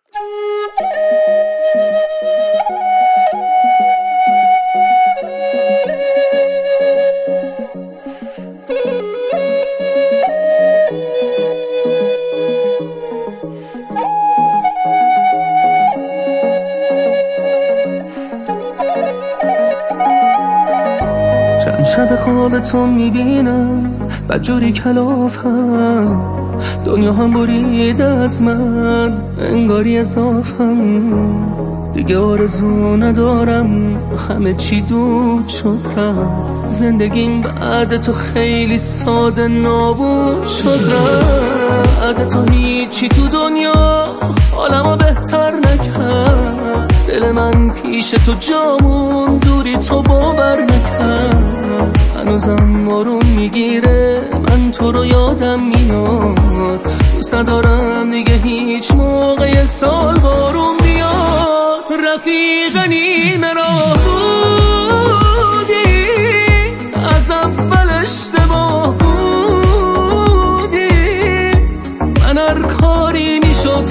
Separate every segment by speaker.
Speaker 1: چند شب خواب تو میبینم بدجوری کلافم، دنیا هم برید از من انگاری اضافم. دیگه آرزو ندارم، همه چی دود شد رفت. زندگیم بعد تو خیلی ساده نابود شد رفت. بعد تو هیچی تو دنیا حالمو بهتر نکرد. دل من پیش تو جامون، دوری تو باور نکرد. هنوزم آروم میگیره، من تو رو یادم میاد. دوست ندارم دیگه هیچ موقع سال بارون بیاد. رفیق نیمه راه بودی، از اول اشتباه بودی. من هر کاری میشد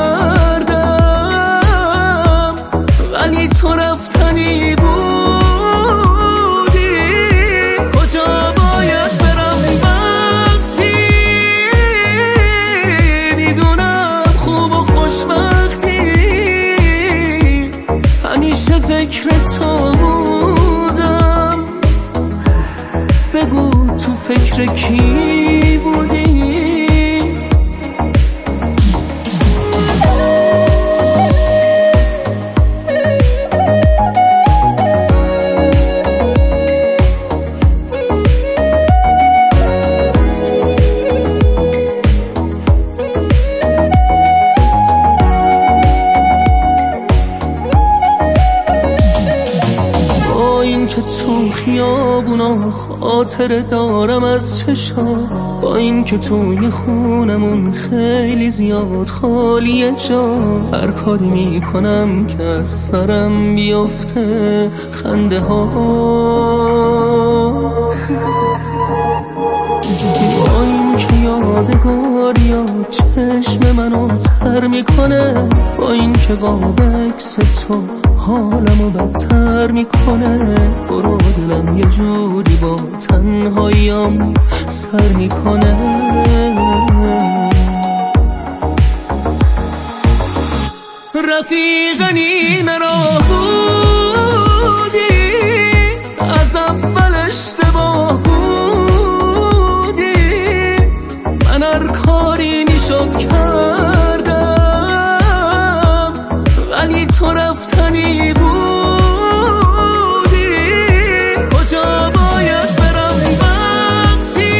Speaker 1: کردم، ولی تو رفتنی بودی. کجا باید برم وقتی میدونم خوب و خوشبختی؟ همیشه فکر تو بودم، بگو تو فکر کی بودی؟ که تو خیابونا خاطره دارم از چشا، با این که توی خونمون خیلی زیاد خالیه جا. هر کاری میکنم که از سرم بیفته خنده ها، با این که یادگاریا چشم منو تر میکنه. با این که قاب عکس تو حالمو بدتر میکنه. برو دلم یه جوری با تنهاییام سر میکنه. رفیق نیمه راه بودی، از اول اشتباه بودی. من هر کاری میشد کردم، ولی تو رفتنی بودی. کجا باید برم وقتی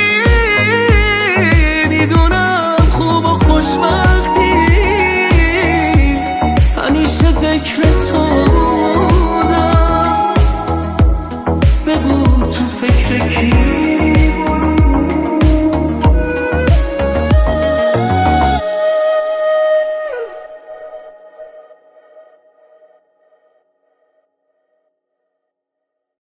Speaker 1: میدونم خوب و خوشبختی؟ همیشه فکر تو